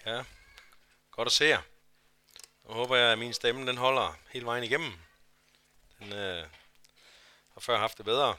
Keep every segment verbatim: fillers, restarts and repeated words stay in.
Ja, godt at se jer. Nu håber jeg, at min stemme den holder hele vejen igennem. Den øh, har før haft det bedre.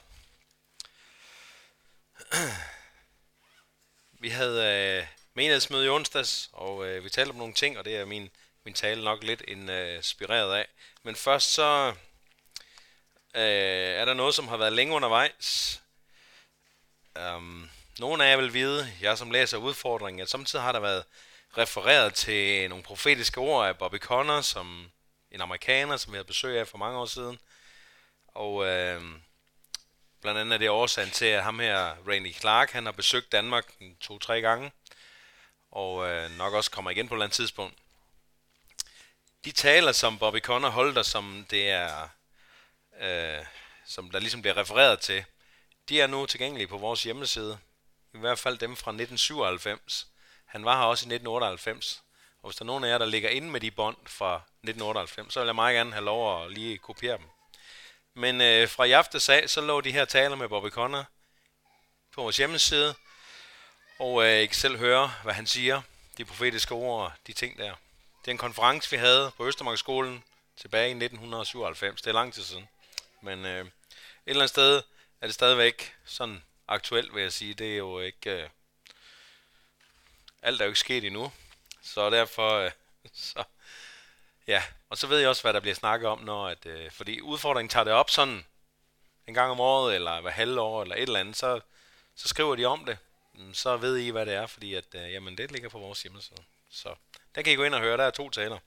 Vi havde øh, menighedsmøde i onsdags, og øh, vi talte om nogle ting, og det er min, min tale nok lidt inspireret af. Men først så øh, er der noget, som har været længe undervejs. Um, nogle af jer vil vide, jeg som læser udfordringen, at samtidig har der været refereret til nogle profetiske ord af Bobby Conner, som en amerikaner, som vi havde besøg af for mange år siden. Og øh, blandt andet er det årsagen til, at ham her, Randy Clark, han har besøgt Danmark to-tre gange, og øh, nok også kommer igen på et eller andet tidspunkt. De taler, som Bobby Conner holdt, og som det er, øh, som der ligesom bliver refereret til, de er nu tilgængelige på vores hjemmeside. I hvert fald dem fra nitten syvoghalvfems. Han var her også i nitten otteoghalvfems. Og hvis der er nogen af jer, der ligger inde med de bånd fra nitten otteoghalvfems, så vil jeg meget gerne have lov at lige kopiere dem. Men øh, fra i aftes af, så lå de her taler med Bobby Conner på vores hjemmeside. Og øh, I kan selv høre, hvad han siger. De profetiske ord, de ting der. Det er en konference, vi havde på Østermarkskolen tilbage i nitten syvoghalvfems. Det er lang tid siden. Men øh, et eller andet sted er det stadigvæk sådan aktuelt, vil jeg sige. Det er jo ikke... Øh, alt er jo ikke sket endnu. Så derfor... Øh, så, ja, og så ved jeg også, hvad der bliver snakket om, når at... Øh, fordi udfordringen tager det op sådan en gang om året, eller hver halve år, eller et eller andet, så, så skriver de om det. Så ved I, hvad det er, fordi at, øh, jamen, det ligger på vores hjemmeside. Så der kan I gå ind og høre, der er to taler.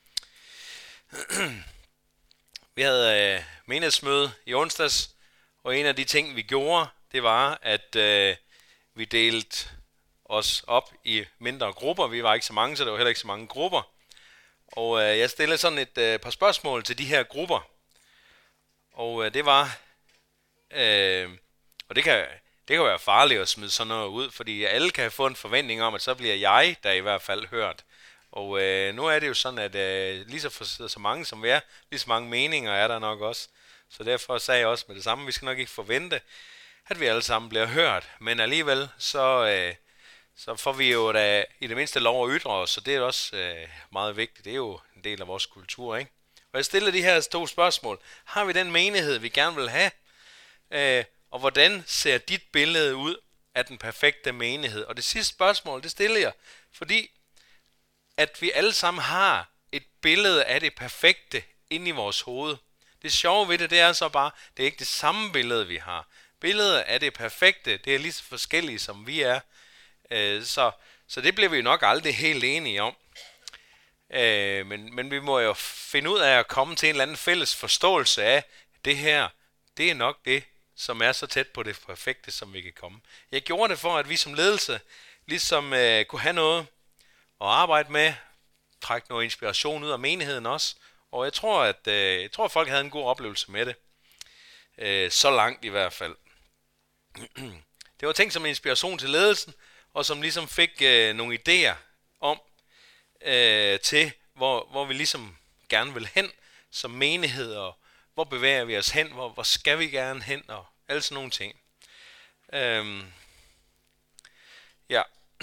Vi havde øh, menighedsmøde i onsdags, og en af de ting, vi gjorde, det var, at øh, vi delte os op i mindre grupper. Vi var ikke så mange, så der var heller ikke så mange grupper. Og øh, jeg stillede sådan et øh, par spørgsmål til de her grupper. Og øh, det var, øh, og det kan, det kan være farligt at smide sådan noget ud, fordi alle kan få en forventning om, at så bliver jeg der i hvert fald hørt. Og øh, nu er det jo sådan, at øh, lige så, for, så mange som vi er, lige så mange meninger er der nok også. Så derfor sagde jeg også med det samme, vi skal nok ikke forvente, at vi alle sammen bliver hørt. Men alligevel, så, øh, så får vi jo da i det mindste lov at ytre os, så det er også øh, meget vigtigt. Det er jo en del af vores kultur, ikke? Og jeg stiller de her to spørgsmål. Har vi den menighed, vi gerne vil have? Øh, og hvordan ser dit billede ud af den perfekte menighed? Og det sidste spørgsmål, det stiller jeg, fordi at vi alle sammen har et billede af det perfekte inde i vores hoved. Det sjove ved det, det er så bare, det er ikke det samme billede, vi har. Billedet af det perfekte, det er lige så forskellige, som vi er. Øh, så, så det bliver vi nok aldrig helt enige om. Øh, men, men vi må jo finde ud af at komme til en eller anden fælles forståelse af, det her, det er nok det, som er så tæt på det perfekte, som vi kan komme. Jeg gjorde det for, at vi som ledelse ligesom øh, kunne have noget at arbejde med, trække noget inspiration ud af menigheden også. Og jeg tror, at øh, jeg tror, at folk havde en god oplevelse med det. Øh, så langt i hvert fald. Det var tænkt som en inspiration til ledelsen, og som ligesom fik øh, nogle idéer om, øh, til hvor, hvor vi ligesom gerne vil hen som menighed, og hvor bevæger vi os hen, hvor, hvor skal vi gerne hen, og alle sådan nogle ting. Øhm, ja.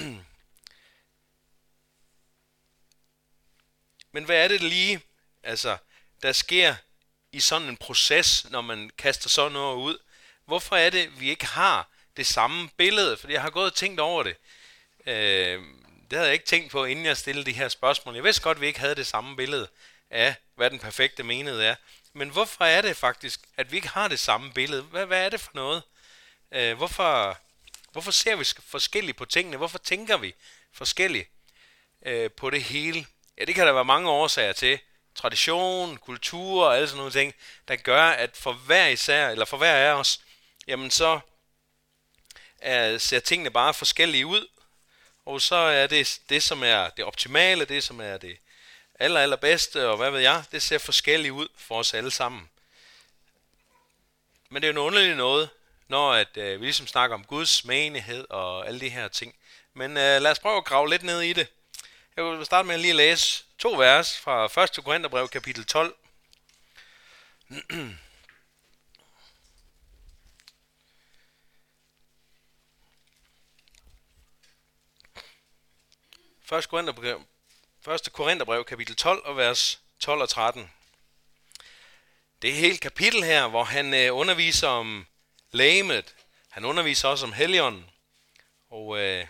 Men hvad er det lige, altså, der sker i sådan en proces, når man kaster sådan noget ud? Hvorfor er det, vi ikke har det samme billede? Fordi jeg har gået og tænkt over det. Øh, det havde jeg ikke tænkt på, inden jeg stillede de her spørgsmål. Jeg vidste godt, at vi ikke havde det samme billede af, hvad den perfekte menighed er. Men hvorfor er det faktisk, at vi ikke har det samme billede? Hvad, hvad er det for noget? Øh, hvorfor, hvorfor ser vi forskelligt på tingene? Hvorfor tænker vi forskelligt øh, på det hele? Ja, det kan der være mange årsager til. Tradition, kultur og alle sådan nogle ting, der gør, at for hver især, eller for hver af os, jamen så er, ser tingene bare forskellige ud. Og så er det det, som er det optimale, det som er det aller, allerbedste, og hvad ved jeg, det ser forskelligt ud for os alle sammen. Men det er jo noget underligt noget, når at, øh, vi ligesom snakker om Guds menighed og alle de her ting. Men øh, lad os prøve at grave lidt ned i det. Jeg vil starte med at lige læse to vers fra første Korintherbrev, kapitel tolv. første Korintherbrev, første Korintherbrev kapitel tolv og vers tolv og tretten. Det er et helt kapitel her, hvor han øh, underviser om legemet. Han underviser også om Helligånden. Og øh,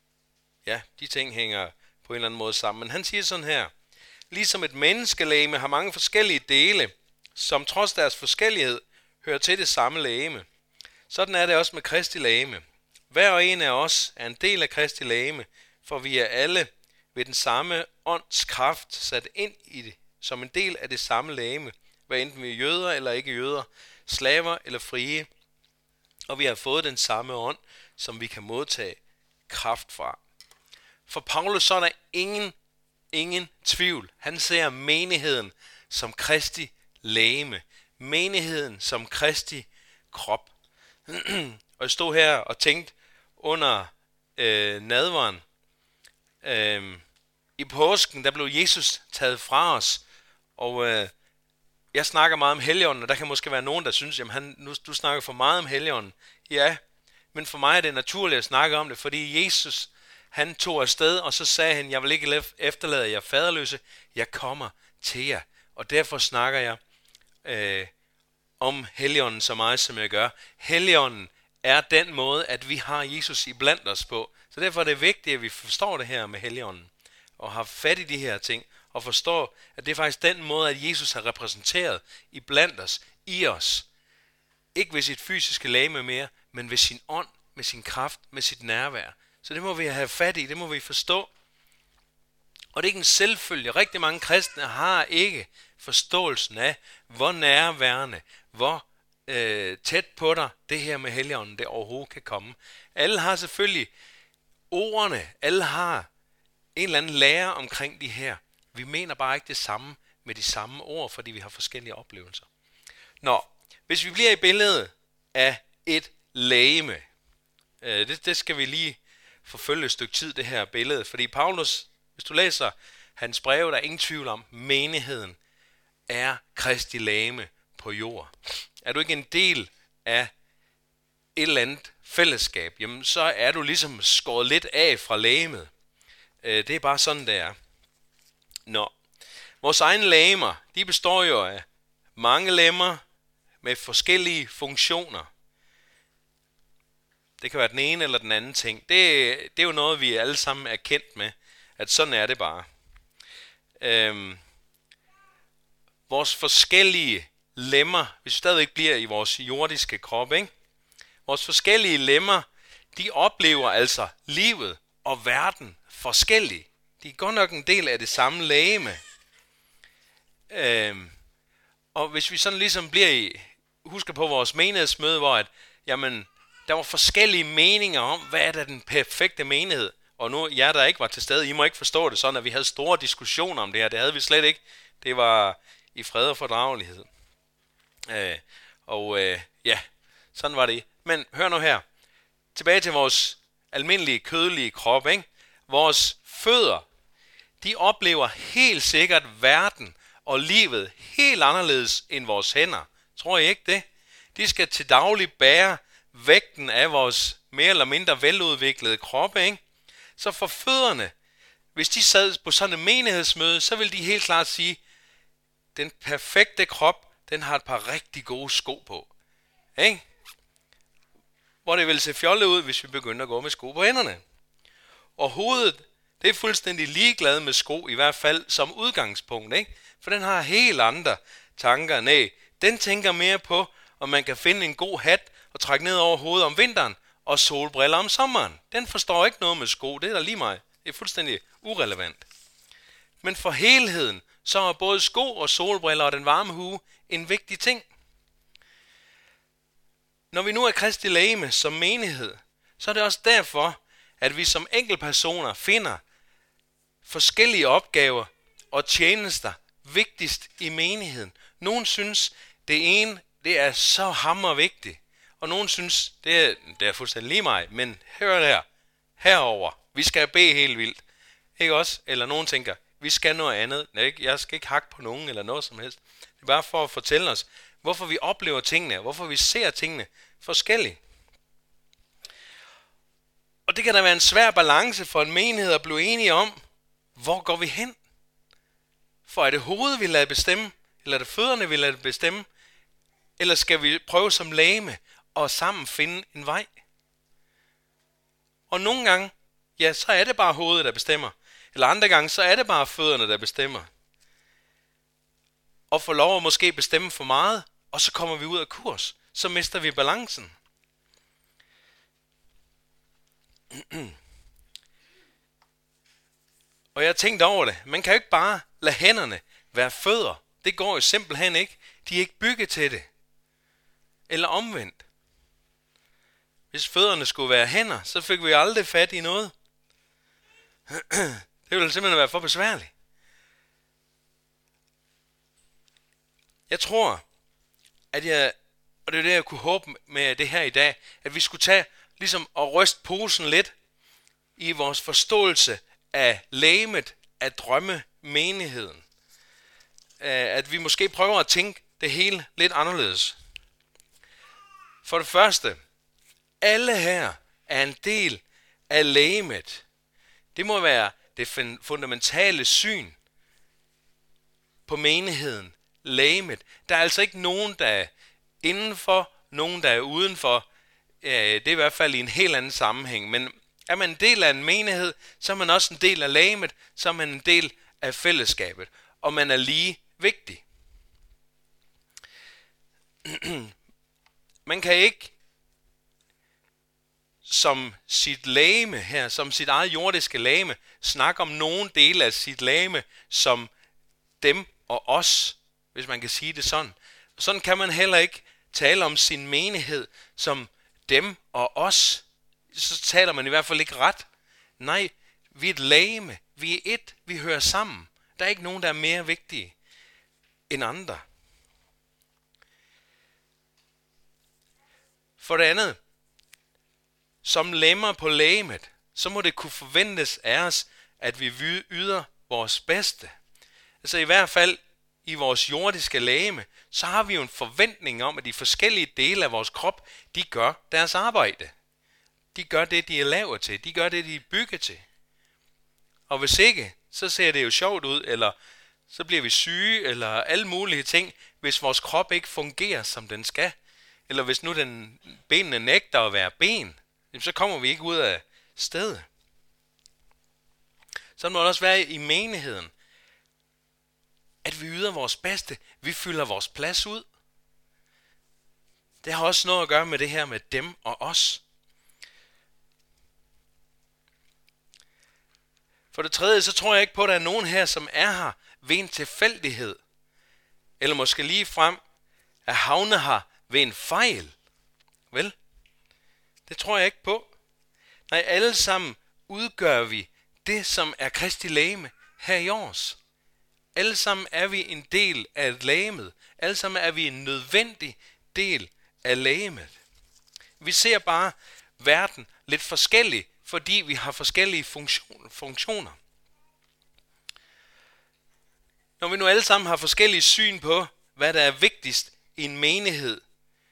ja, de ting hænger på en eller anden måde sammen. Men han siger sådan her: ligesom et menneskelegeme har mange forskellige dele, som trods deres forskellighed hører til det samme legeme. Sådan er det også med Kristi legeme. Hver og en af os er en del af Kristi legeme, for vi er alle ved den samme ånds kraft sat ind i det, som en del af det samme legeme, hvad enten vi er jøder eller ikke jøder, slaver eller frie, og vi har fået den samme ånd, som vi kan modtage kraft fra. For Paulus så er der ingen, ingen tvivl. Han ser menigheden som Kristi legeme. Menigheden som Kristi krop. Og jeg stod her og tænkte under øh, nadveren. Øh, I påsken, der blev Jesus taget fra os. Og øh, jeg snakker meget om Helligånden, og der kan måske være nogen, der synes, jamen han, nu, du snakker for meget om Helligånden. Ja, men for mig er det naturligt at snakke om det, fordi Jesus, han tog afsted, og så sagde han, jeg vil ikke efterlade jer faderløse, jeg kommer til jer. Og derfor snakker jeg øh, om Helligånden så meget, som jeg gør. Helligånden er den måde, at vi har Jesus i blandt os på. Så derfor er det vigtigt, at vi forstår det her med Helligånden, og har fat i de her ting, og forstår, at det er faktisk den måde, at Jesus har repræsenteret i blandt os, i os. Ikke ved sit fysiske legeme mere, men ved sin ånd, med sin kraft, med sit nærvær. Så det må vi have fat i, det må vi forstå. Og det er ikke en selvfølge. Rigtig mange kristne har ikke forståelsen af, hvor nærværende, hvor øh, tæt på dig det her med Helligånden, det overhovedet kan komme. Alle har selvfølgelig ordene, alle har en eller anden lære omkring de her. Vi mener bare ikke det samme med de samme ord, fordi vi har forskellige oplevelser. Nå, hvis vi bliver i billedet af et legeme, øh, det, det skal vi lige forfølge et stykke tid, det her billede. Fordi Paulus, hvis du læser hans breve, der er ingen tvivl om, menigheden er Kristi legeme på jord. Er du ikke en del af et eller andet fællesskab, jamen så er du ligesom skåret lidt af fra legemet. Øh, det er bare sådan, det er. Nå, vores egne legemer, de består jo af mange lemmer med forskellige funktioner. Det kan være den ene eller den anden ting. Det, det er jo noget, vi alle sammen er kendt med, at sådan er det bare. Øhm, vores forskellige lemmer, hvis vi stadigvæk bliver i vores jordiske krop, ikke? Vores forskellige lemmer, de oplever altså livet og verden forskelligt. De er godt nok en del af det samme legeme. Øhm, og hvis vi sådan ligesom bliver i, husker på vores menighedsmøde, hvor at, jamen, der var forskellige meninger om, hvad er der den perfekte menighed. Og nu, jer der ikke var til stede, I må ikke forstå det sådan, at vi havde store diskussioner om det her. Det havde vi slet ikke. Det var i fred og fordragelighed. Øh, og øh, ja, sådan var det. Men hør nu her. Tilbage til vores almindelige kødelige krop, ikke? Vores fødder, de oplever helt sikkert verden og livet helt anderledes end vores hænder. Tror I ikke det? De skal til daglig bære vægten af vores mere eller mindre veludviklede kroppe, ikke? Så for fødderne, hvis de sad på sådan et menighedsmøde, så vil de helt klart sige, den perfekte krop, den har et par rigtig gode sko på. Ikke? Hvor det vil se fjollet ud, hvis vi begynder at gå med sko på hænderne. Og hovedet, det er fuldstændig ligeglad med sko, i hvert fald som udgangspunkt, ikke? For den har helt andre tanker. Nej, den tænker mere på, om man kan finde en god hat og trække ned over hovedet om vinteren, og solbriller om sommeren. Den forstår ikke noget med sko, det er der lige mig. Det er fuldstændig urelevant. Men for helheden, så er både sko og solbriller og den varme hue en vigtig ting. Når vi nu er Kristi legeme som menighed, så er det også derfor, at vi som enkeltpersoner finder forskellige opgaver og tjenester vigtigst i menigheden. Nogen synes, det ene det er så hammervigtigt, og nogen synes, det er, det er fuldstændig lige mig, men hør der, herover, vi skal bede helt vildt. Ikke også? Eller nogen tænker, vi skal noget andet. Jeg skal ikke hakke på nogen eller noget som helst. Det er bare for at fortælle os, hvorfor vi oplever tingene, hvorfor vi ser tingene forskelligt. Og det kan da være en svær balance for en menighed at blive enige om, hvor går vi hen? For er det hovedet, vi lader bestemme? Eller er det fødderne, vi lader bestemme? Eller skal vi prøve som legeme og sammen finde en vej? Og nogle gange, ja, så er det bare hovedet, der bestemmer. Eller andre gange, så er det bare fødderne, der bestemmer. Og får lov at måske bestemme for meget, og så kommer vi ud af kurs. Så mister vi balancen. Og jeg har tænkt over det. Man kan jo ikke bare lade hænderne være fødder. Det går jo simpelthen ikke. De er ikke bygget til det. Eller omvendt. Hvis fødderne skulle være hænder, så fik vi aldrig fat i noget. Det ville simpelthen være for besværligt. Jeg tror, at jeg, og det er det, jeg kunne håbe med det her i dag, at vi skulle tage ligesom og ryste posen lidt i vores forståelse af legemet, af drømme, menigheden. At vi måske prøver at tænke det hele lidt anderledes. For det første, alle her er en del af legemet. Det må være det fundamentale syn på menigheden, legemet. Der er altså ikke nogen, der er indenfor, nogen, der er udenfor. Det er i hvert fald i en helt anden sammenhæng. Men er man en del af en menighed, så er man også en del af legemet, så er man en del af fællesskabet. Og man er lige vigtig. Man kan ikke som sit legeme her, som sit eget jordiske legeme, snakke om nogen dele af sit legeme som dem og os, hvis man kan sige det sådan. Sådan kan man heller ikke tale om sin menighed som dem og os. Så taler man i hvert fald ikke ret. Nej, vi er et legeme. Vi er et. Vi hører sammen. Der er ikke nogen, der er mere vigtige end andre. For det andet, som lemmer på legemet, så må det kunne forventes af os, at vi yder vores bedste. Altså i hvert fald i vores jordiske legeme, så har vi jo en forventning om, at de forskellige dele af vores krop, de gør deres arbejde. De gør det, de er lavet til. De gør det, de er bygget til. Og hvis ikke, så ser det jo sjovt ud, eller så bliver vi syge, eller alle mulige ting, hvis vores krop ikke fungerer, som den skal. Eller hvis nu den benene nægter at være ben, så kommer vi ikke ud af stedet. Så må det også være i menigheden, at vi yder vores bedste. Vi fylder vores plads ud. Det har også noget at gøre med det her med dem og os. For det tredje, så tror jeg ikke på, at der er nogen her, som er her ved en tilfældighed. Eller måske lige frem at havne her ved en fejl. Vel? Det tror jeg ikke på. Nej, alle sammen udgør vi det, som er Kristi legeme her i års. Alle sammen er vi en del af legemet. Alle sammen er vi en nødvendig del af legemet. Vi ser bare verden lidt forskellig, fordi vi har forskellige funktion, funktioner. Når vi nu alle sammen har forskellige syn på, hvad der er vigtigst i en menighed,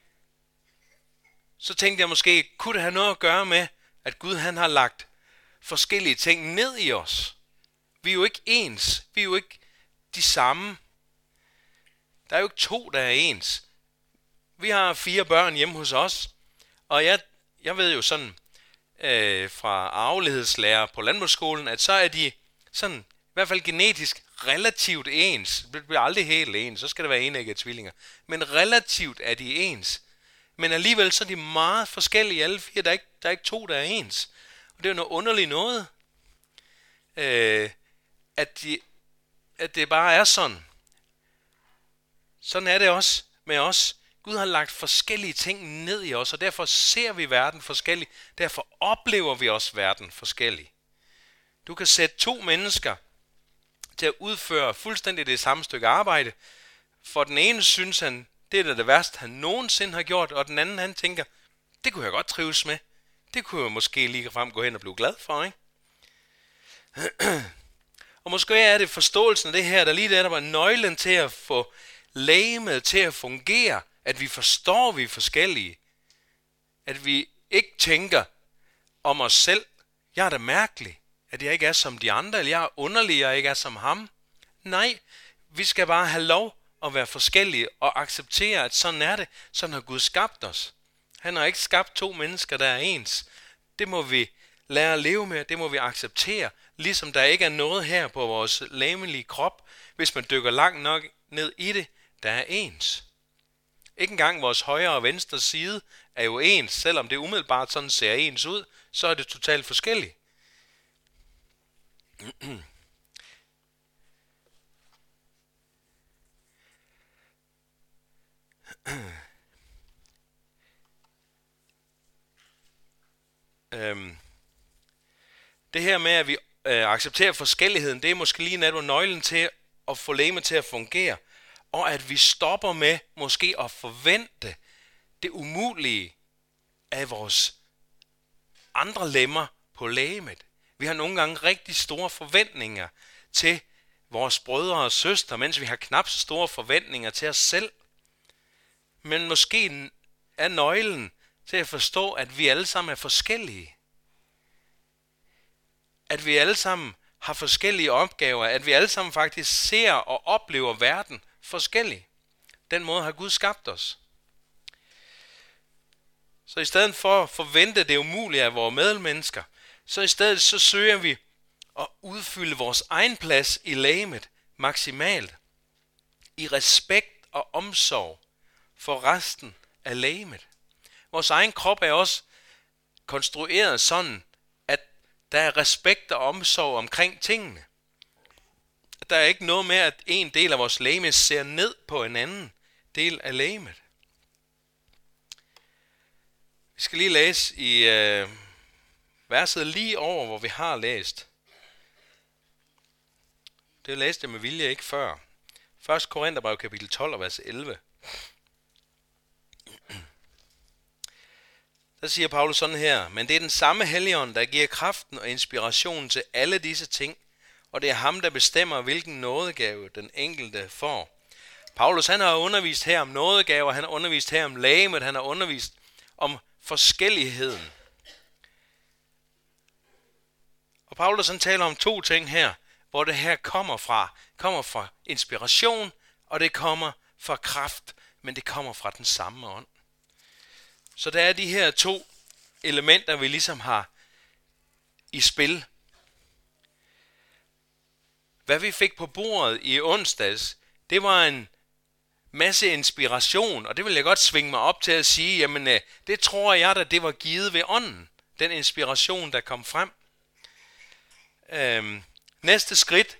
så tænkte jeg måske, kunne det have noget at gøre med, at Gud han har lagt forskellige ting ned i os. Vi er jo ikke ens. Vi er jo ikke de samme. Der er jo ikke to, der er ens. Vi har fire børn hjemme hos os, og jeg, jeg ved jo sådan øh, fra arvelighedslærer på landbrugsskolen, at så er de sådan i hvert fald genetisk relativt ens. Det bliver aldrig helt ens, så skal det være enæggede tvillinger. Men relativt er de ens. Men alligevel så er de meget forskellige alle fire. Der er ikke, der er ikke to, der er ens. Og det er jo noget underligt noget, øh, at, de, at det bare er sådan. Sådan er det også med os. Gud har lagt forskellige ting ned i os, og derfor ser vi verden forskelligt. Derfor oplever vi også verden forskelligt. Du kan sætte to mennesker til at udføre fuldstændig det samme stykke arbejde. For den ene synes han, det er da det værste, han nogensinde har gjort, og den anden han tænker, det kunne jeg godt trives med. Det kunne jeg måske lige frem gå hen og blive glad for, ikke? Og måske er det forståelsen af det her, der lige der, der var nøglen til at få legemet til at fungere, at vi forstår, vi er forskellige. At vi ikke tænker om os selv, jeg er da mærkelig, at jeg ikke er som de andre, eller jeg er underlig, og jeg ikke er som ham. Nej, vi skal bare have lov at være forskellige og acceptere, at sådan er det. Sådan har Gud skabt os. Han har ikke skabt to mennesker, der er ens. Det må vi lære at leve med, det må vi acceptere. Ligesom der ikke er noget her på vores legemlige krop, hvis man dykker langt nok ned i det, der er ens. Ikke engang vores højre og venstre side er jo ens, selvom det umiddelbart sådan ser ens ud, så er det totalt forskelligt. øhm. Det her med, at vi øh, accepterer forskelligheden, det er måske lige netop nøglen til at få legemet til at fungere. Og at vi stopper med måske at forvente det umulige af vores andre lemmer på legemet. Vi har nogle gange rigtig store forventninger til vores brødre og søstre, mens vi har knap så store forventninger til os selv. Men måske er nøglen til at forstå, at vi alle sammen er forskellige. At vi alle sammen har forskellige opgaver, at vi alle sammen faktisk ser og oplever verden forskelligt. Den måde har Gud skabt os. Så i stedet for at forvente det umulige af vores medmennesker, så i stedet så søger vi at udfylde vores egen plads i legemet maksimalt. I respekt og omsorg for resten af legemet. Vores egen krop er også konstrueret sådan, at der er respekt og omsorg omkring tingene. Der er ikke noget med, at en del af vores legeme ser ned på en anden del af legemet. Vi skal lige læse i øh, verset lige over, hvor vi har læst. Det læste jeg med vilje ikke før. første Korintherbrev kapitel tolv og vers elleve. Der siger Paulus sådan her: men det er den samme Helligånd, der giver kraften og inspirationen til alle disse ting, og det er ham, der bestemmer, hvilken nådegave den enkelte får. Paulus han har undervist her om nådegaver, han har undervist her om legemet, han har undervist om forskelligheden. Og Paulus han taler om to ting her, hvor det her kommer fra. Det kommer fra inspiration, og det kommer fra kraft, men det kommer fra den samme ånd. Så der er de her to elementer, vi ligesom har i spil. Hvad vi fik på bordet i onsdags, det var en masse inspiration, og det vil jeg godt svinge mig op til at sige, jamen det tror jeg da, det var givet ved ånden, den inspiration, der kom frem. Øhm, næste skridt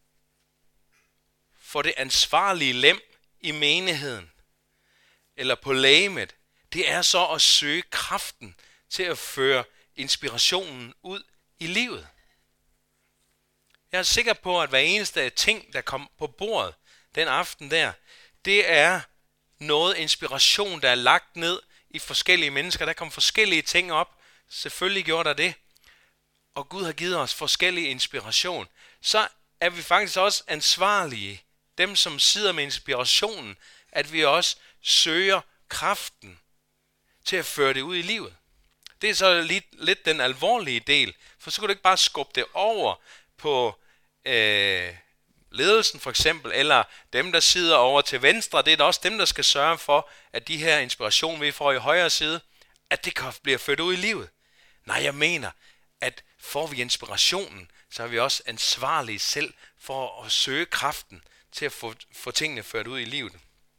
for det ansvarlige lem i menigheden, eller på legemet, det er så at søge kraften til at føre inspirationen ud i livet. Jeg er sikker på, at hver eneste ting, der kom på bordet den aften der, det er noget inspiration, der er lagt ned i forskellige mennesker. Der kom forskellige ting op. Selvfølgelig gjorde der det. Og Gud har givet os forskellige inspiration. Så er vi faktisk også ansvarlige, dem som sidder med inspirationen, at vi også søger kraften til at føre det ud i livet. Det er så lidt, lidt den alvorlige del, for så kan du ikke bare skubbe det over på øh, ledelsen for eksempel, eller dem, der sidder over til venstre. Det er da også dem, der skal sørge for, at de her inspiration, vi får i højre side, at det kan blive ført ud i livet. Nej, jeg mener, at får vi inspirationen, så er vi også ansvarlige selv for at søge kraften til at få, få tingene ført ud i livet.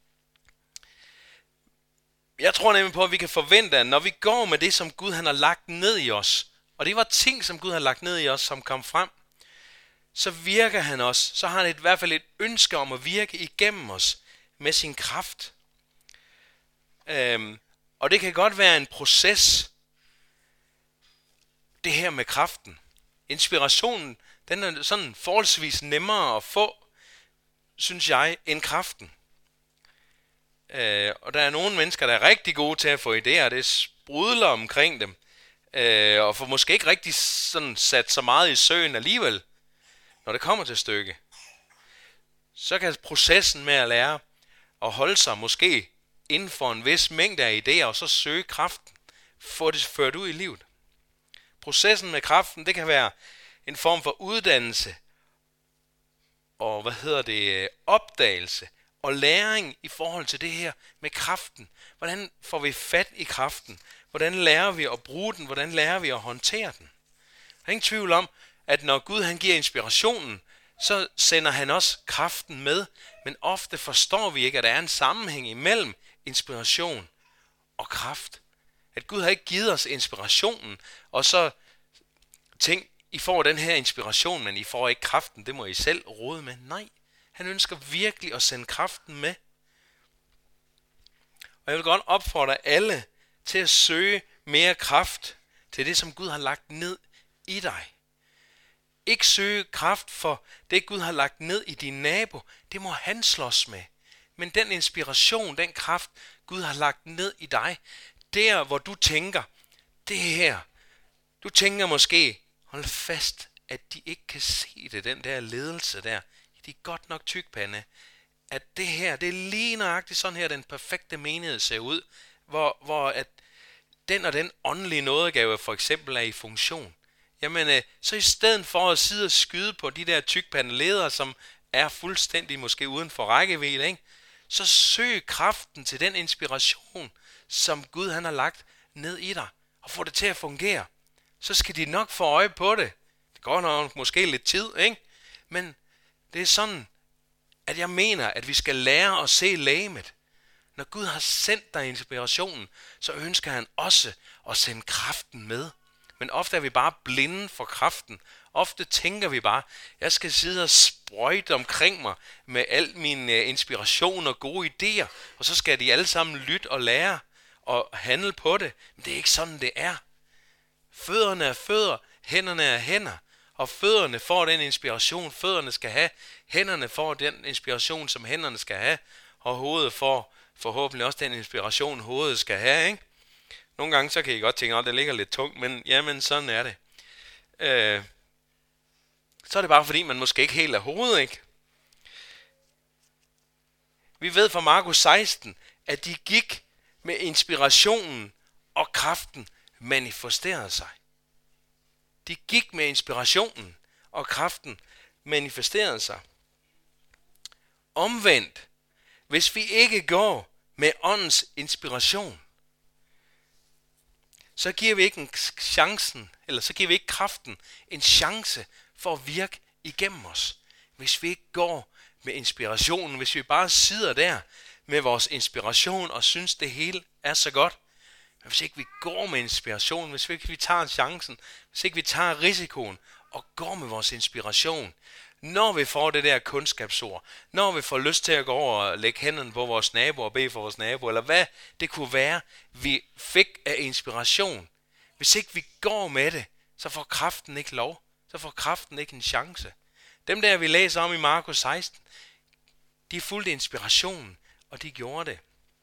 Jeg tror nemlig på, at vi kan forvente, at når vi går med det, som Gud han har lagt ned i os, og det var ting, som Gud har lagt ned i os, som kom frem, så virker han os, så har han i hvert fald et ønske om at virke igennem os med sin kraft. Øhm, og det kan godt være en proces, det her med kraften. Inspirationen, den er sådan forholdsvis nemmere at få, synes jeg, end kraften. Øh, og der er nogle mennesker, der er rigtig gode til at få idéer, det sprudler omkring dem, øh, og får måske ikke rigtig sådan sat så meget i søen alligevel, når det kommer til stykke. Så kan processen med at lære at holde sig måske inden for en vis mængde af idéer, og så søge kraften, få det ført ud i livet. Processen med kraften, det kan være en form for uddannelse og hvad hedder det, opdagelse og læring i forhold til det her med kraften. Hvordan får vi fat i kraften? Hvordan lærer vi at bruge den? Hvordan lærer vi at håndtere den? Der er ingen tvivl om, at når Gud han giver inspirationen, så sender han også kraften med, men ofte forstår vi ikke, at der er en sammenhæng imellem inspiration og kraft. At Gud har ikke givet os inspirationen, og så tænk, I får den her inspiration, men I får ikke kraften, det må I selv rode med. Nej, han ønsker virkelig at sende kraften med. Og jeg vil godt opfordre alle til at søge mere kraft til det, som Gud har lagt ned i dig. Ikke søge kraft for det, Gud har lagt ned i din nabo. Det må han slås med. Men den inspiration, den kraft, Gud har lagt ned i dig, der hvor du tænker, det her, du tænker måske, hold fast, at de ikke kan se det, den der ledelse der. De er godt nok tykpande. At det her, det er lige nøjagtigt sådan her, den perfekte menighed ser ud, hvor, hvor at den og den åndelige nådegave for eksempel er i funktion. Jamen, øh, så i stedet for at sidde og skyde på de der tykpande ledere, som er fuldstændig måske uden for rækkevidde, ikke? Så søg kraften til den inspiration, som Gud han har lagt ned i dig, og få det til at fungere. Så skal de nok få øje på det. Det går nok måske lidt tid, ikke? Men det er sådan, at jeg mener, at vi skal lære at se legemet. Når Gud har sendt dig inspirationen, så ønsker han også at sende kraften med. Men ofte er vi bare blinde for kraften. Ofte tænker vi bare, jeg skal sidde og sprøjte omkring mig med al min inspiration og gode idéer, og så skal de alle sammen lytte og lære og handle på det. Men det er ikke sådan, det er. Fødderne er fødder, hænderne er hænder, og fødderne får den inspiration, fødderne skal have. Hænderne får den inspiration, som hænderne skal have, og hovedet får forhåbentlig også den inspiration, hovedet skal have, ikke? Nogle gange så kan I godt tænke, at det ligger lidt tungt, men jamen sådan er det. Øh, så er det bare fordi, man måske ikke helt er hovedet, ikke? Vi ved fra Markus seksten, at de gik med inspirationen, og kraften manifesterede sig. De gik med inspirationen, og kraften manifesterede sig. Omvendt, hvis vi ikke går med åndens inspiration, så giver vi ikke en chancen, eller så giver vi ikke kraften en chance for at virke igennem os. Hvis vi ikke går med inspirationen, hvis vi bare sidder der med vores inspiration og synes det hele er så godt, men hvis ikke vi går med inspiration, hvis ikke vi tager chancen, hvis ikke vi tager risikoen og går med vores inspiration, når vi får det der kundskabsord, når vi får lyst til at gå over og lægge hænderne på vores nabo og bede for vores nabo, eller hvad det kunne være, vi fik af inspiration. Hvis ikke vi går med det, så får kraften ikke lov. Så får kraften ikke en chance. Dem der, vi læser om i Markus seksten, de fulgte inspirationen, og de gjorde det.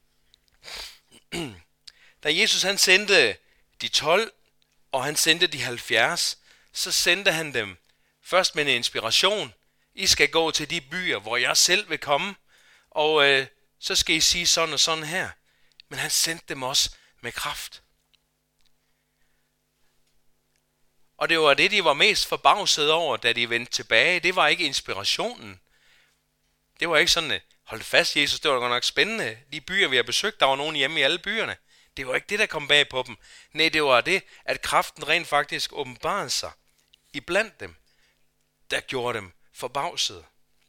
Da Jesus han sendte de tolv, og han sendte de halvfjerds, så sendte han dem først med en inspiration. I skal gå til de byer, hvor jeg selv vil komme, og øh, så skal I sige sådan og sådan her. Men han sendte dem også med kraft. Og det var det, de var mest forbavset over, da de vendte tilbage. Det var ikke inspirationen. Det var ikke sådan, hold fast Jesus, det var godt nok spændende. De byer, vi har besøgt, der var nogen hjemme i alle byerne. Det var ikke det, der kom bag på dem. Nej, det var det, at kraften rent faktisk åbenbarede sig iblandt dem, der gjorde dem forbavsede.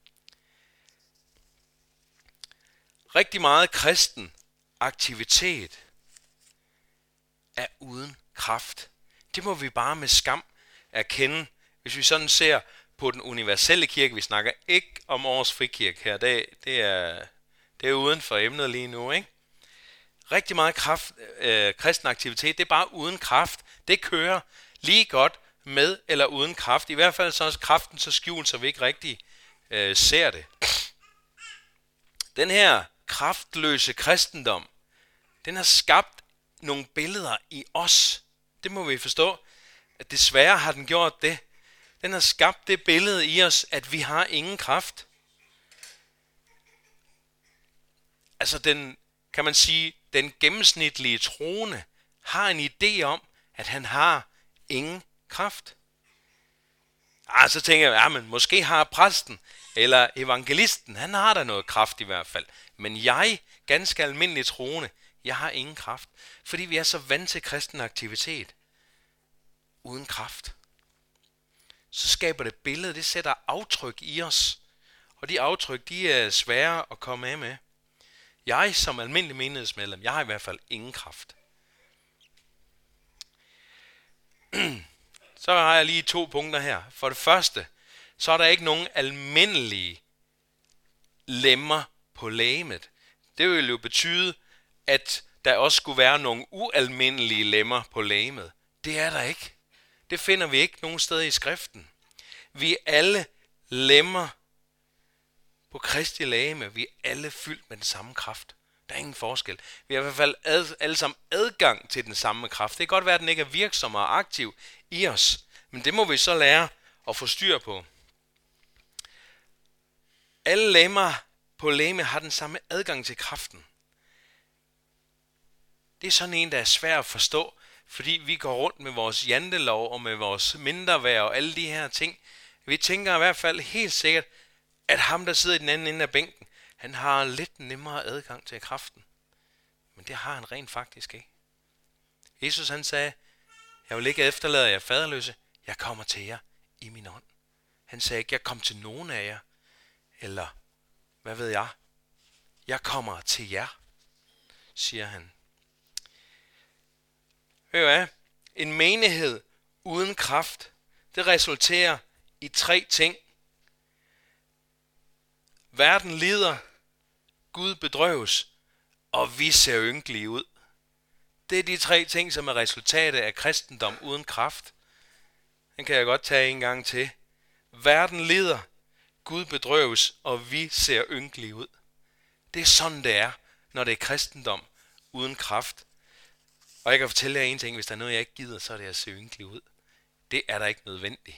Rigtig meget kristen aktivitet er uden kraft. Det må vi bare med skam erkende. Hvis vi sådan ser på den universelle kirke, vi snakker ikke om Års Frikirke her, det, det, er, det er uden for emnet lige nu, ikke? Rigtig meget kraft, øh, kristen aktivitet, det er bare uden kraft. Det kører lige godt med eller uden kraft. I hvert fald så er kraften så skjult, så vi ikke rigtig øh, ser det. Den her kraftløse kristendom, den har skabt nogle billeder i os. Det må vi forstå, at desværre har den gjort det. Den har skabt det billede i os, at vi har ingen kraft. Altså den, kan man sige, den gennemsnitlige troende har en idé om, at han har ingen kraft. Ah, så tænker jeg, ja, men måske har præsten eller evangelisten, han har da noget kraft i hvert fald. Men jeg, ganske almindelig troende, jeg har ingen kraft. Fordi vi er så vant til kristen aktivitet uden kraft. Så skaber det billede, det sætter aftryk i os. Og de aftryk, de er svære at komme af med. Jeg som almindelig menighedsmedlem, jeg har i hvert fald ingen kraft. Så har jeg lige to punkter her. For det første, så er der ikke nogen almindelige lemmer på legemet. Det vil jo betyde, at der også skulle være nogle ualmindelige lemmer på legemet. Det er der ikke. Det finder vi ikke nogen steder i skriften. Vi er alle lemmer på Kristi legeme. Vi er alle fyldt med den samme kraft. Der er ingen forskel. Vi har i hvert fald ad, alle sammen adgang til den samme kraft. Det kan godt være, at den ikke er virksom og aktiv i os. Men det må vi så lære at få styr på. Alle lemmer på legeme har den samme adgang til kraften. Det er sådan en, der er svær at forstå, fordi vi går rundt med vores jantelov og med vores mindreværd og alle de her ting. Vi tænker i hvert fald helt sikkert, at ham, der sidder i den anden ende af bænken, han har lidt nemmere adgang til kraften. Men det har han rent faktisk ikke. Jesus han sagde, jeg vil ikke efterlade jer faderløse, jeg kommer til jer i min ånd. Han sagde ikke, jeg kom til nogen af jer, eller hvad ved jeg, jeg kommer til jer, siger han. Ved du hvad? En menighed uden kraft, det resulterer i tre ting. Verden lider, Gud bedrøves, og vi ser ynkelige ud. Det er de tre ting, som er resultatet af kristendom uden kraft. Den kan jeg godt tage en gang til. Verden lider, Gud bedrøves, og vi ser ynkelige ud. Det er sådan, det er, når det er kristendom uden kraft. Og jeg kan fortælle jer en ting, hvis der er noget, jeg ikke gider, så er det at se ynkelig ud. Det er der ikke nødvendigt.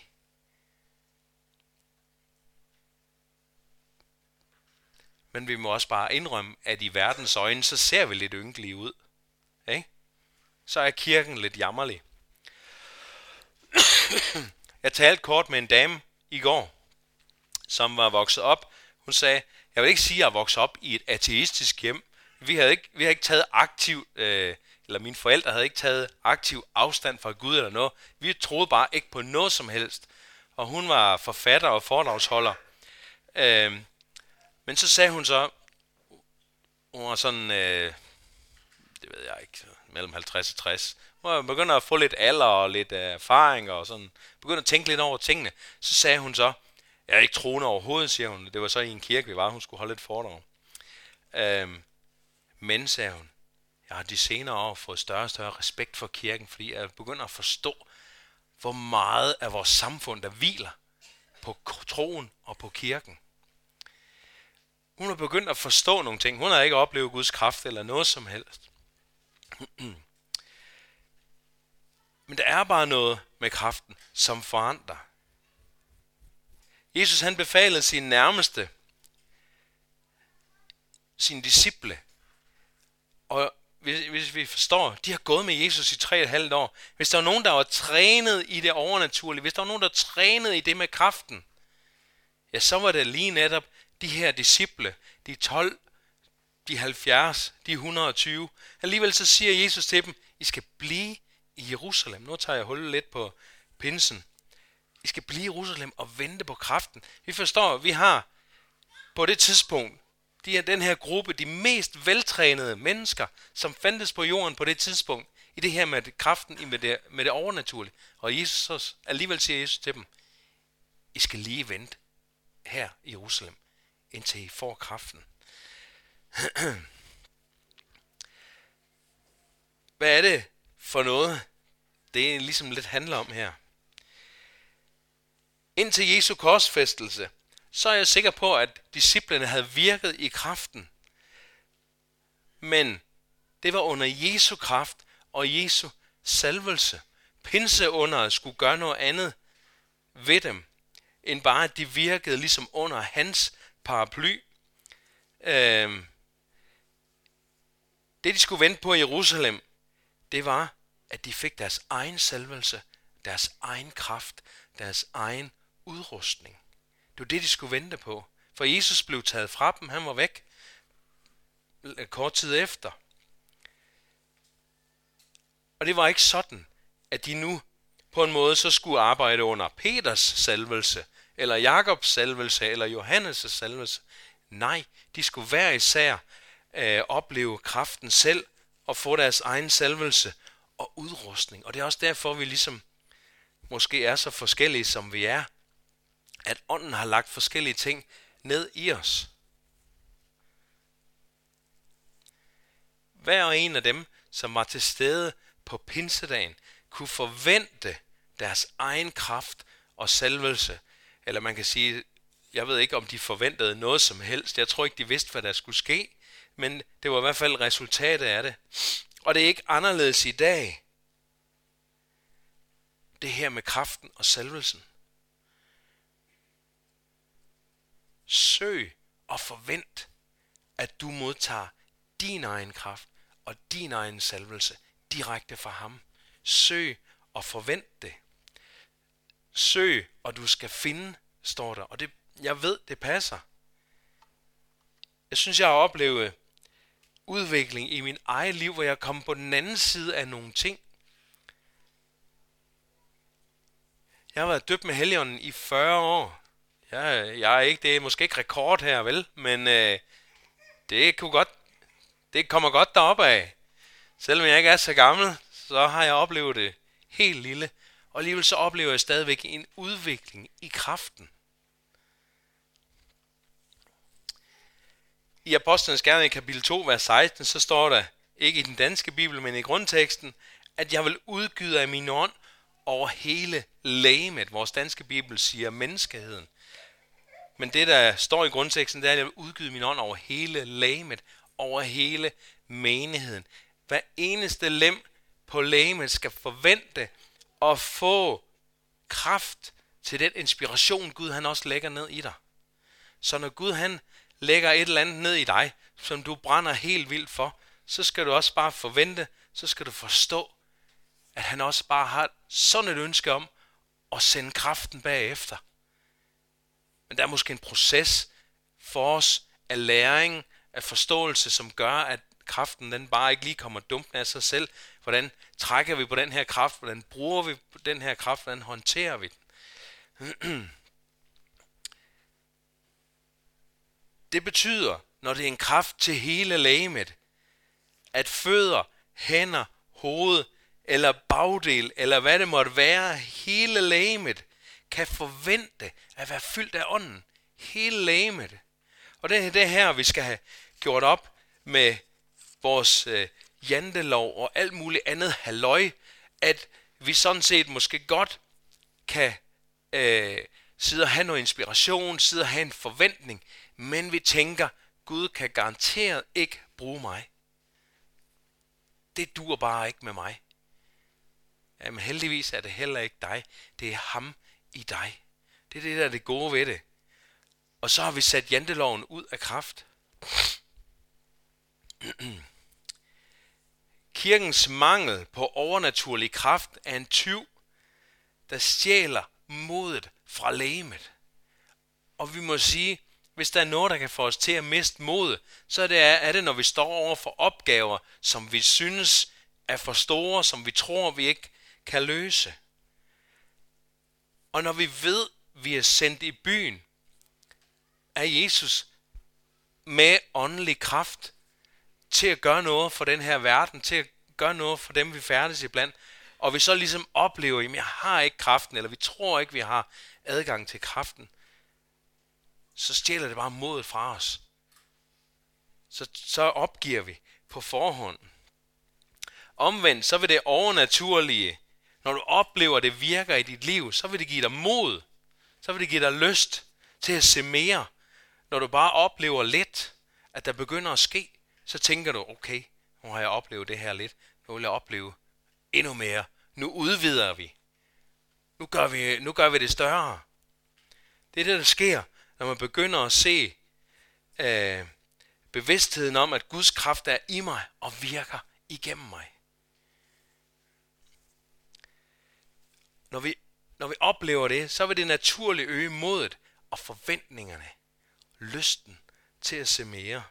Men vi må også bare indrømme, at i verdens øjne, så ser vi lidt ynkelige ud. Ikke? Så er kirken lidt jammerlig. Jeg talte kort med en dame i går, som var vokset op. Hun sagde, jeg vil ikke sige, at jeg er vokset op i et ateistisk hjem. Vi havde ikke, vi havde ikke taget aktiv, øh, eller mine forældre havde ikke taget aktiv afstand fra Gud eller noget. Vi troede bare ikke på noget som helst. Og hun var forfatter og foredragsholder. Øh, men så sagde hun så, hun var sådan, øh, det ved jeg ikke, mellem halvtreds og tres. Hun begynder at få lidt alder og lidt erfaring og sådan, begynder at tænke lidt over tingene. Så sagde hun så, jeg er ikke troende overhovedet, siger hun. Det var så i en kirke, vi var, hun skulle holde et foredrag. Øhm, men, sagde hun, jeg har de senere år fået større og større respekt for kirken, fordi jeg begynder at forstå, hvor meget af vores samfund, der hviler på troen og på kirken. Hun har begyndt at forstå nogle ting. Hun har ikke oplevet Guds kraft eller noget som helst. Men der er bare noget med kraften, som forandrer. Jesus han befalede sine nærmeste, sine disciple, og hvis, hvis vi forstår, de har gået med Jesus i tre og et halvt år. Hvis der var nogen, der var trænet i det overnaturlige, hvis der var nogen, der var trænet i det med kraften, ja, så var det lige netop de her disciple, de tolv, de halvfjerds, de et hundrede og tyve. Alligevel så siger Jesus til dem, I skal blive i Jerusalem. Nu tager jeg hul lidt på pinsen. I skal blive i Jerusalem og vente på kraften. Vi forstår, vi har på det tidspunkt, de er den her gruppe, de mest veltrænede mennesker, som fandtes på jorden på det tidspunkt, i det her med kraften, med det, med det overnaturlige. Og Jesus, alligevel siger Jesus til dem, I skal lige vente her i Jerusalem, indtil I får kraften. Hvad er det for noget, det er ligesom lidt handler om her? Indtil Jesu korsfæstelse, så er jeg sikker på, at disciplene havde virket i kraften. Men det var under Jesu kraft og Jesu salvelse. Pinseunderet skulle gøre noget andet ved dem, end bare at de virkede ligesom under hans paraply. Øhm, det de skulle vente på i Jerusalem, det var, at de fik deres egen salvelse, deres egen kraft, deres egen udrustning. Det var det, de skulle vente på. For Jesus blev taget fra dem, han var væk kort tid efter. Og det var ikke sådan, at de nu på en måde så skulle arbejde under Peters salvelse, eller Jakobs salvelse, eller Johannes' salvelse. Nej, de skulle hver især øh, opleve kraften selv, og få deres egen salvelse og udrustning. Og det er også derfor, vi ligesom måske er så forskellige, som vi er, at ånden har lagt forskellige ting ned i os. Hver og en af dem, som var til stede på pinsedagen, kunne forvente deres egen kraft og salvelse. Eller man kan sige, jeg ved ikke, om de forventede noget som helst. Jeg tror ikke, de vidste, hvad der skulle ske. Men det var i hvert fald resultatet af det. Og det er ikke anderledes i dag. Det her med kraften og salvelsen. Søg og forvent, at du modtager din egen kraft og din egen salvelse direkte fra ham. Søg og forvent det. Søg, og du skal finde, står der. Og det, jeg ved, det passer. Jeg synes, jeg har oplevet udvikling i min eget liv, hvor jeg kom på den anden side af nogle ting. Jeg har været døbt med Helligånden i fyrre år. Jeg, jeg er ikke, det er måske ikke rekord her, vel? Men øh, det kunne godt, det kommer godt deroppe af. Selvom jeg ikke er så gammel, så har jeg oplevet det helt lille. Og alligevel så oplever jeg stadigvæk en udvikling i kraften. I Apostlenes Gerninger i kapitel to, vers seksten, så står der, ikke i den danske bibel, men i grundteksten, at jeg vil udgyde af min ånd over hele legemet. Vores danske bibel siger menneskeheden. Men det, der står i grundteksten, det er, at jeg vil udgyde min ånd over hele legemet, over hele menigheden. Hver eneste lem på legemet skal forvente at få kraft til den inspiration, Gud han også lægger ned i dig. Så når Gud han lægger et eller andet ned i dig, som du brænder helt vildt for, så skal du også bare forvente, så skal du forstå, at han også bare har sådan et ønske om at sende kraften bagefter. Men der er måske en proces for os af læring, af forståelse, som gør, at kraften den bare ikke lige kommer dumpende af sig selv. Hvordan trækker vi på den her kraft? Hvordan bruger vi den her kraft? Hvordan håndterer vi den? Det betyder, når det er en kraft til hele legemet, at fødder, hænder, hoved eller bagdel, eller hvad det måtte være, hele legemet, kan forvente at være fyldt af ånden. Hele legemet. Og det er det her, vi skal have gjort op med vores øh, jantelov og alt muligt andet halløj, at vi sådan set måske godt kan øh, sidde og have noget inspiration, sidde og have en forventning, men vi tænker, Gud kan garanteret ikke bruge mig. Det duer bare ikke med mig. Jamen heldigvis er det heller ikke dig. Det er ham i dig. Det er det, der er det gode ved det. Og så har vi sat janteloven ud af kraft. Kirkens mangel på overnaturlig kraft er en tyv, der stjæler modet fra legemet. Og vi må sige, hvis der er noget, der kan få os til at miste modet, så er det, er det, når vi står over for opgaver, som vi synes er for store, som vi tror, vi ikke kan løse. Og når vi ved, vi er sendt i byen af Jesus med åndelig kraft til at gøre noget for den her verden, til at gøre noget for dem, vi færdes iblandt, og vi så ligesom oplever, at jeg har ikke kraften, eller vi tror ikke, vi har adgang til kraften, så stjæler det bare modet fra os. Så, så opgiver vi på forhånd. Omvendt, så vil det overnaturlige, når du oplever, at det virker i dit liv, så vil det give dig mod. Så vil det give dig lyst til at se mere. Når du bare oplever lidt, at der begynder at ske, så tænker du, okay, nu har jeg oplevet det her lidt. Nu vil jeg opleve endnu mere. Nu udvider vi. Nu gør vi, nu gør vi det større. Det er det, der sker, når man begynder at se øh, bevidstheden om, at Guds kraft er i mig og virker igennem mig. Når vi, Når vi oplever det, så vil det naturligt øge modet og forventningerne. Lysten til at se mere.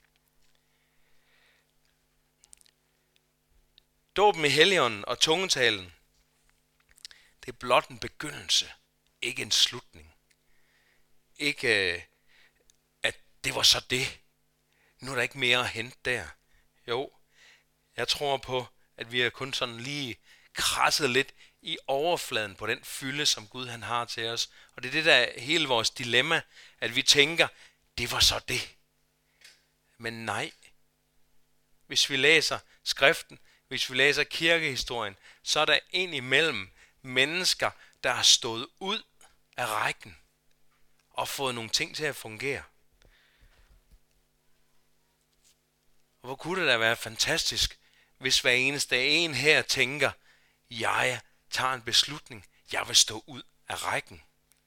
Dåben i Helligånden og tungetalen, det er blot en begyndelse, ikke en slutning. Ikke at det var så det. Nu er der ikke mere at hente der. Jo, jeg tror på, at vi er kun sådan lige krasset lidt i overfladen på den fylde, som Gud han har til os. Og det er det, der er hele vores dilemma, at vi tænker, det var så det. Men nej. Hvis vi læser skriften, hvis vi læser kirkehistorien, så er der ind imellem mennesker, der har stået ud af rækken og fået nogle ting til at fungere. Og hvor kunne det da være fantastisk, hvis hver eneste en her tænker, jeg tager en beslutning, jeg vil stå ud af rækken.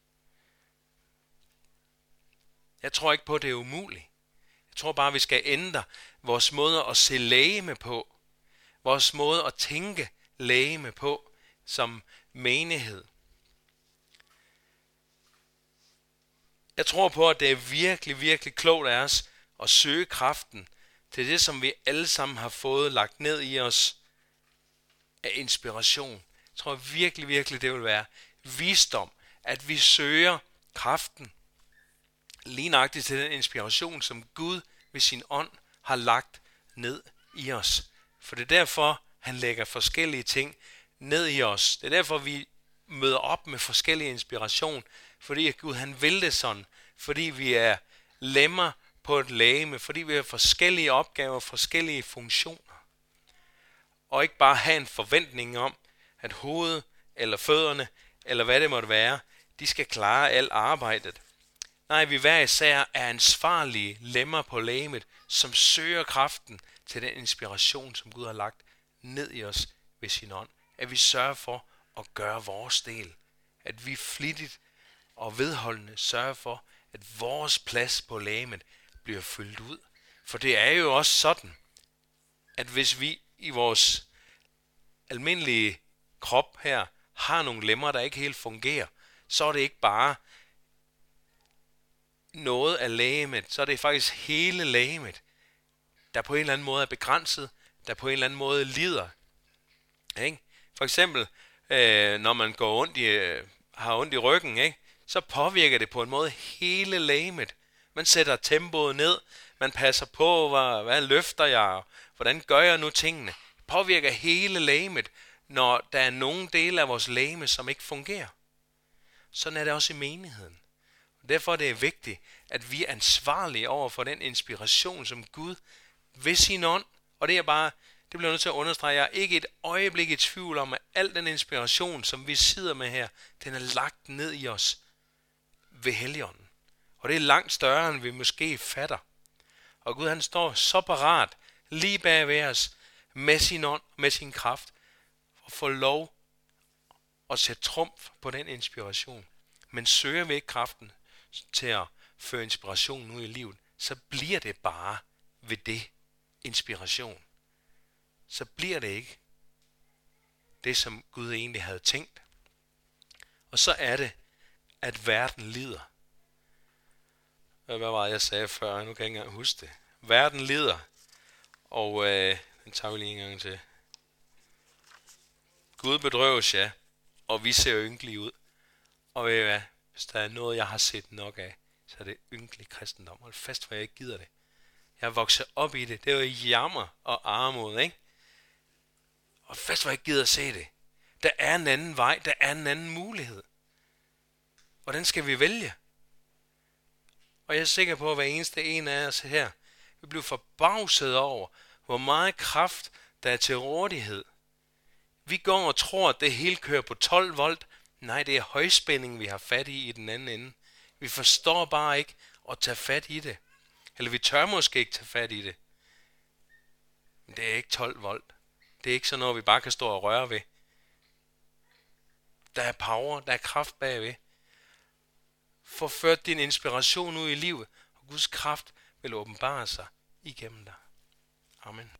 Jeg tror ikke på, at det er umuligt. Jeg tror bare, at vi skal ændre vores måde at se legeme på, vores måde at tænke legeme på som menighed. Jeg tror på, at det er virkelig, virkelig klogt af os at søge kraften til det, som vi alle sammen har fået lagt ned i os af inspiration. Jeg tror virkelig, virkelig, det vil være visdom, at vi søger kraften lige nøjagtigt til den inspiration, som Gud ved sin ånd har lagt ned i os. For det er derfor, han lægger forskellige ting ned i os. Det er derfor, vi møder op med forskellige inspiration, fordi Gud han vil det sådan, fordi vi er lemmer på et legeme, fordi vi har forskellige opgaver, forskellige funktioner. Og ikke bare have en forventning om, at hovedet eller fødderne, eller hvad det måtte være, de skal klare alt arbejdet. Nej, vi hver især er ansvarlige lemmer på legemet, som søger kraften til den inspiration, som Gud har lagt ned i os ved sin ånd. At vi sørger for at gøre vores del. At vi flittigt og vedholdende sørger for, at vores plads på legemet bliver fyldt ud. For det er jo også sådan, at hvis vi i vores almindelige krop her har nogle lemmer, der ikke helt fungerer, så er det ikke bare noget af legemet, så er det faktisk hele legemet, der på en eller anden måde er begrænset, der på en eller anden måde lider. Ikke? For eksempel, øh, når man går ondt i, øh, har ondt i ryggen, ikke? Så påvirker det på en måde hele legemet. Man sætter tempoet ned, man passer på, hvad, hvad løfter jeg, hvordan gør jeg nu tingene. Det påvirker hele legemet, når der er nogle dele af vores legeme, som ikke fungerer. Sådan er det også i menigheden. Derfor er det vigtigt, at vi er ansvarlige over for den inspiration, som Gud ved sin ånd, og det er bare, det bliver jeg nødt til at understrege, jeg er ikke et øjeblik i tvivl om, at al den inspiration, som vi sidder med her, den er lagt ned i os ved Helligånden. Og det er langt større, end vi måske fatter. Og Gud han står så parat, lige bag ved os, med sin ånd, med sin kraft, og får lov at sætte trumf på den inspiration. Men søger vi ikke kraften til at føre inspiration ud i livet, så bliver det bare ved det inspiration. Så bliver det ikke det, som Gud egentlig havde tænkt. Og så er det, at verden lider. Hvad var det, jeg sagde før? Nu kan jeg ikke engang huske det. Verden lider. Og øh, den tager vi lige en gang til. Gud bedrøves, ja. Og vi ser ynkelige ud. Og ved I hvad? Hvis der er noget, jeg har set nok af, så er det ynkelig kristendom. Hold fast, for jeg ikke gider det. Jeg er vokset op i det. Det er jo jammer og armod, ikke? Og fast, for jeg ikke gider at se det. Der er en anden vej. Der er en anden mulighed. Og den skal vi vælge. Og jeg er sikker på, at hver eneste en af os her vil blive forbavset over, hvor meget kraft der er til rådighed. Vi går og tror, at det hele kører på tolv volt. Nej, det er højspænding, vi har fat i i den anden ende. Vi forstår bare ikke at tage fat i det. Eller vi tør måske ikke tage fat i det. Men det er ikke tolv volt. Det er ikke sådan noget, vi bare kan stå og røre ved. Der er power, der er kraft bagved. Få ført din inspiration ud i livet, og Guds kraft vil åbenbare sig igennem dig. Amen.